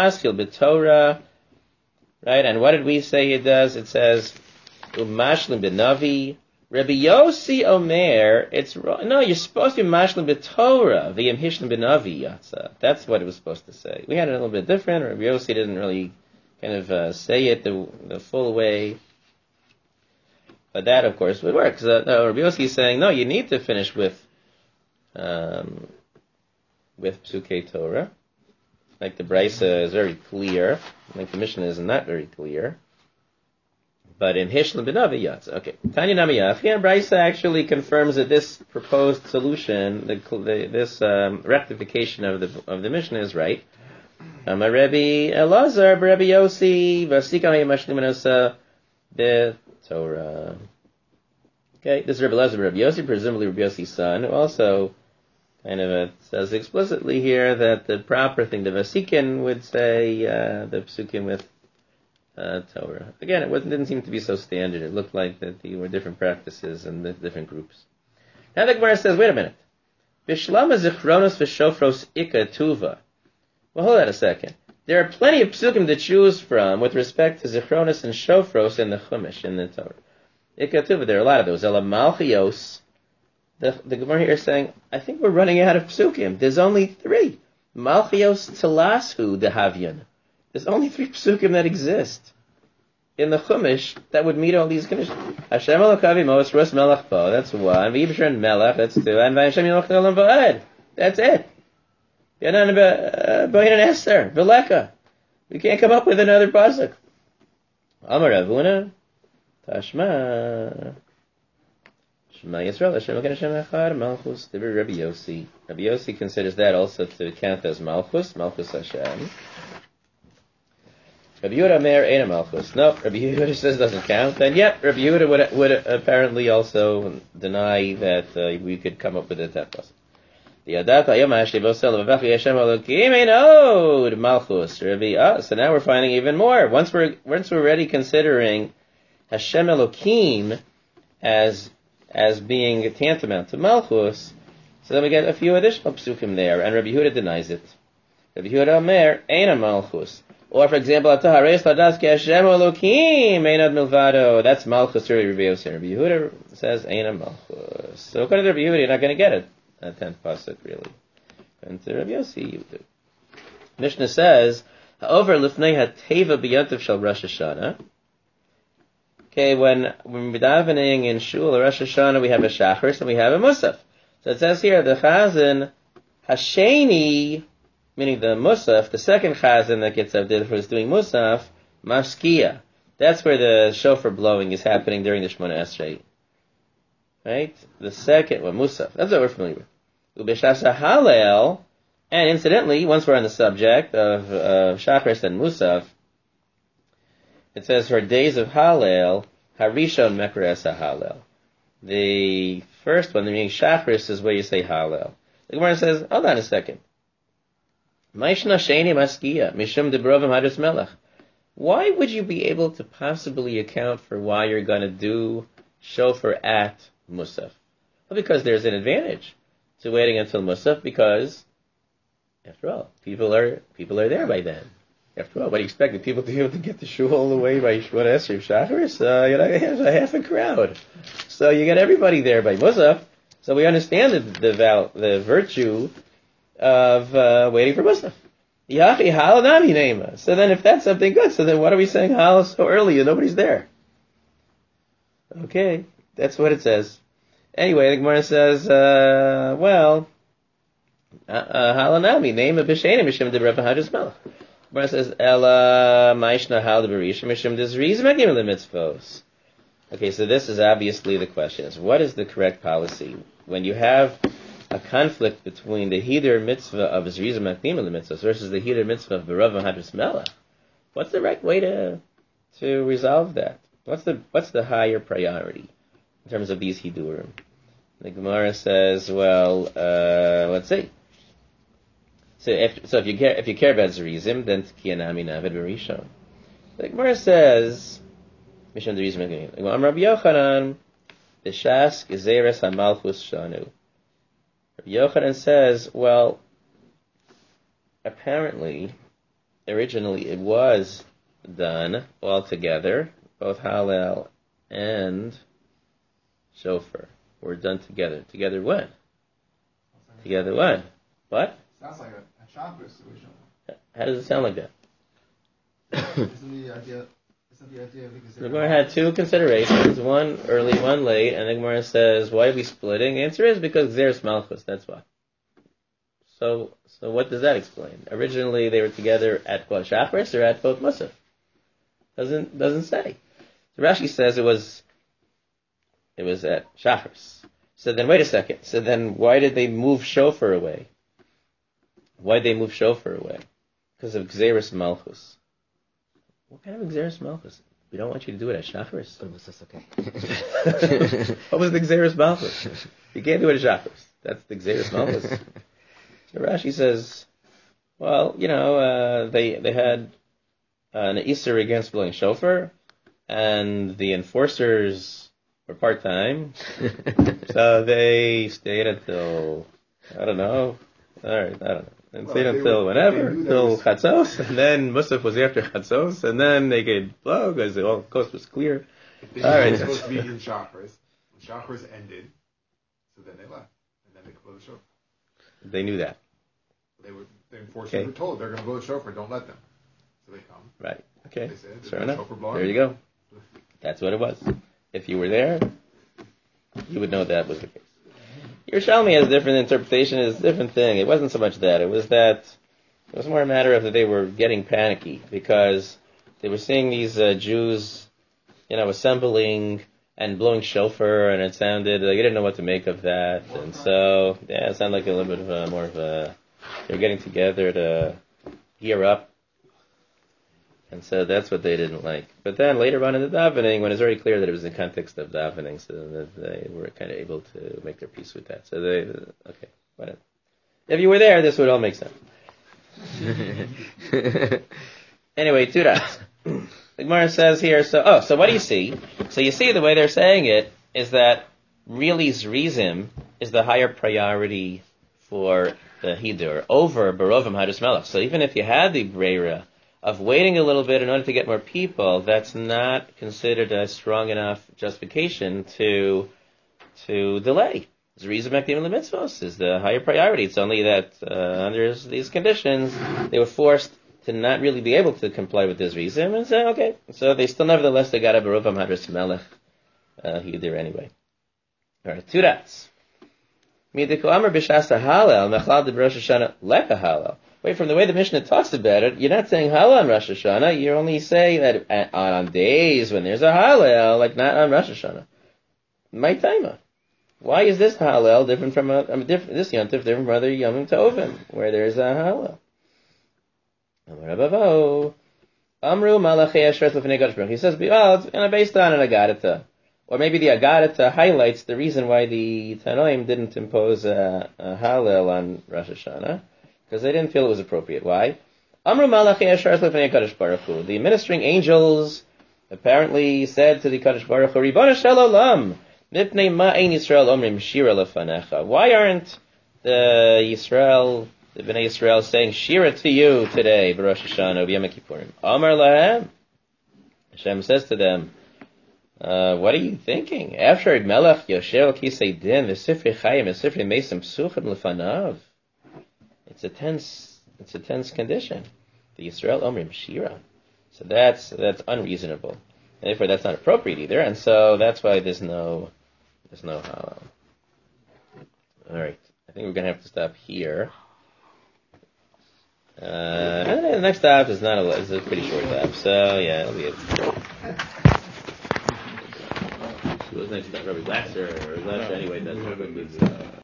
b'Torah, right? And what did we say it does? It says, umashlim b'Navi. Rabbi Yossi Omer, it's wrong. No, you're supposed to be mashlim b'Torah, v'yim hishlim b'Navi yatsa. That's what it was supposed to say. We had it a little bit different. Rabbi Yossi didn't really kind of uh, say it the, the full way. But that, of course, would work. So, no, Rabbi Yossi is saying, no, you need to finish with um, with Psukei Torah. Like the Brisa is very clear. Like the Mishnah is not very clear. But in Hishlam B'Navi, yes. Okay. Tanya Namiyaf. Here, Brisa actually confirms that this proposed solution, the, the, this um, rectification of the of the Mishnah is right. Um, Rabbi Elazar, Rabbi Yossi, Vasikam Yamashlimanosa B'Torah. Okay, this is Rabbi Elazar, Rabbi Yossi, presumably Rabbi Yossi's son, who also kind of uh, says explicitly here that the proper thing, the Vasikin would say, uh, the Psukim with Uh, Torah. Again, it wasn't, didn't seem to be so standard. It looked like that there were different practices and the different groups. Now the Gemara says, wait a minute. Bishlama zichronos v'shofros ika tuva. Well, hold on a second. There are plenty of psukim to choose from with respect to zichronos and shofros in the Chumash, in the Torah. Ika tuva, there are a lot of those. Ela malchios. The, the Gemara here is saying, I think we're running out of psukim. There's only three. Malchios telashu dehavyan. There's only three psukim that exist in the Chumash that would meet all these conditions. Hashem Elokavi Mos Ros Melech Bo, that's one. V'Yibshar Melech, that's two. And V'Hashem Yelech Olam V'Ed, that's it. Yanan B'Yin and Esther, V'Leka. We can't come up with another pasuk. Amar Ravuna, Tashma, Shema Yisrael, Hashem Elokeinu Hashem Echad, Malchus, Dibur Rabbi Yossi. Rabbi Yossi considers that also to count as Malchus, Malchus Hashem. Rabbi Yehuda Meir Eina Malchus. No, Rabbi Yehuda says it doesn't count. And yet, Rabbi Yehuda would, would apparently also deny that uh, we could come up with a tenth pasuk. The Adat Hayom Hashem Vosel V'Vachi Hashem Elokim Einod Malchus. Rabbi. Ah, so now we're finding even more. Once we're once we're already considering Hashem Elokim as as being tantamount to Malchus, so then we get a few additional psukim there, and Rabbi Yehuda denies it. Rabbi Yehuda Meir Eina Malchus. Or, for example, that's Malchus Rabbi Rabbi Yossi. Rabbi Yehuda says Eina Malchus. So according to Rabbi Yehuda, you're not going to get it. A tenth pasuk, really. And to Rabbi Yossi, you do. Mishnah says, "Over lifnei hateva b'yantav shel Rosh Hashanah." Okay, when when we're davening in shul or Rosh Hashanah, we have a shachris and we have a musaf. So it says here the chazan hasheni, meaning the musaf, the second chazan that gets up there for doing musaf, mashkia. That's where the shofar blowing is happening during the Shemona Esrei. Right? The second one, musaf. That's what we're familiar with. Ubeshasa halel, and incidentally, once we're on the subject of uh, Shachris and musaf, it says for days of halel, harishon mekres halel. The first one, the meaning Shachris, is where you say halel. The Gemara says, hold on a second. Maishna sheni maskia mishum debrovim hadus melech. Why would you be able to possibly account for why you're going to do shofar at musaf? Well, because there's an advantage to waiting until musaf, because, after all, people are people are there by then. After all, what do you expect? The people to be able to get the shul all the way by Shemona Esrei Shacharis? Uh, you know, it's a half a crowd. So you get everybody there by musaf. So we understand the the, val, the virtue of uh, waiting for musaf. Yachi hal nami nema. So then, if that's something good, so then what are we saying hal so early and nobody's there? Okay, that's what it says. Anyway, the Gemara says, uh, well, hal nami nema b'shenim mishim de Rebbe Hadras Melech. Gemara says, ela ma'ishna hal de berisha mishim de zriz megim lemitzvos. Okay, so this is obviously the question: is what is the correct policy when you have a conflict between the Hider mitzvah of Zriza Maknim the mitzvah versus the Hider mitzvah of Berav Hadras Melech? What's the right way to to resolve that? What's the what's the higher priority in terms of these Hidurim? The Gemara says, well, uh, let's see. So if so, if you care if you care about Zrizim, then Kiyanami Navid Berishon. The Gemara says, Mishon Zrizim Maknim. Am Rabbi Yochanan B'Shas Gezeres HaMalchus Shanu. Yochanan says, well, apparently, originally it was done all together, both Hallel and Shofar were done together. Together when? Together when? What? Sounds like a, a chakra solution. How does it sound like that? Isn't the idea, The Gemara had two considerations, one early, one late, and the Gemara says, why are we splitting? The answer is because Xeris Malchus, that's why. So, so what does that explain? Originally, they were together at what, Shachris or at both Musaf? Doesn't, doesn't say. So Rashi says it was, it was at Shachris. So then, wait a second. So then, why did they move Shofar away? Why did they move Shofar away? Because of Xeris Malchus. What kind of Xeris Malchus? We don't want you to do it at Shachris. But was this okay? What was the Xeris Malchus? You can't do it at Shachris. That's the Xeris Malchus. So Rashi says, well, you know, uh, they they had an Isser against blowing shofar, and the enforcers were part-time, so they stayed until, I don't know, all right, I don't know. And well, stayed until were, whenever, until Chatzos, and then Musaf was after Chatzos, and then they could blow because the whole coast was clear. They All were right. supposed to be in Shachris. When Shachris ended, so then they left, and then they could blow the shofar. They knew that. They were the enforcers Okay. were told they're going to blow the shofar. Don't let them. So they come. Right. Okay. They said, Sure "There's no enough. shofar blowing." There you go. That's what it was. If you were there, you would know that was the case. Yerushalmi has a different interpretation. It's a different thing. It wasn't so much that. It was that it was more a matter of that they were getting panicky because they were seeing these uh, Jews, you know, assembling and blowing shofar, and it sounded like they didn't know what to make of that. And so, yeah, it sounded like a little bit of a, more of a, they were getting together to gear up. And so that's what they didn't like. But then later on in the davening, when it's very clear that it was in context of davening, so that they were kind of able to make their peace with that. So they, okay, whatever. If you were there, this would all make sense. Anyway, two dots. The Gemara says here, so, oh, so what do you see? So you see the way they're saying it is that really Zrizim is the higher priority for the Hidur over Barovim Hadus Melech. So even if you had the Breira of waiting a little bit in order to get more people, that's not considered a strong enough justification to to delay. Zrizim Akdim L'Mitzvos is the higher priority. It's only that uh, under these conditions, they were forced to not really be able to comply with this Zrizim, and say, okay, so they still nevertheless, they got a Baruvam Hadras Melech uh, Hidur anyway. Alright, two dots. Midiko Amar B'Shas HaHalel, Mechlal de Rosh Hashanah Leka Halel. Wait, from the way the Mishnah talks about it, you're not saying Hallel on Rosh Hashanah, you're only saying that on days when there's a Hallel, like not on Rosh Hashanah. My timer. Why is this Hallel different from a, um, different, this Yontif different from other Yomim Tovim, where there's a Hallel? Amru Malachei Asher L'Fnei Kadosh Baruch Hu. He says, well, it's kind of based on an Agadata. Or maybe the Agadata highlights the reason why the Tanoim didn't impose a, a Hallel on Rosh Hashanah. Because they didn't feel it was appropriate. Why? Amru Malachei Asher L'Fnei Kadosh Baruch Hu. The ministering angels apparently said to the Kadosh Baruch Hu, Ribbono shel olam, mipnei ma ein Yisrael omrim shira lefanecha. Why aren't the Yisrael, the Bnei Yisrael, saying shira to you today, B'Rosh Hashanah, B'Yom Kippurim? Amar lahem. Hashem says to them, uh, what are you thinking? After Melech Yosher al Kisei Din, v'sifrei Chayim, v'sifrei Mesim Psuchim lefanav. It's a tense, it's a tense condition. The Yisrael Omrim Shira. So that's, that's unreasonable. And therefore that's not appropriate either. And so that's why there's no, there's no Hallel. Alright. I think we're going to have to stop here. Uh, and the next stop is not a, it's a pretty short stop. So yeah, it'll be it. It was next stop, probably Glasser or Glasser anyway, that's not good.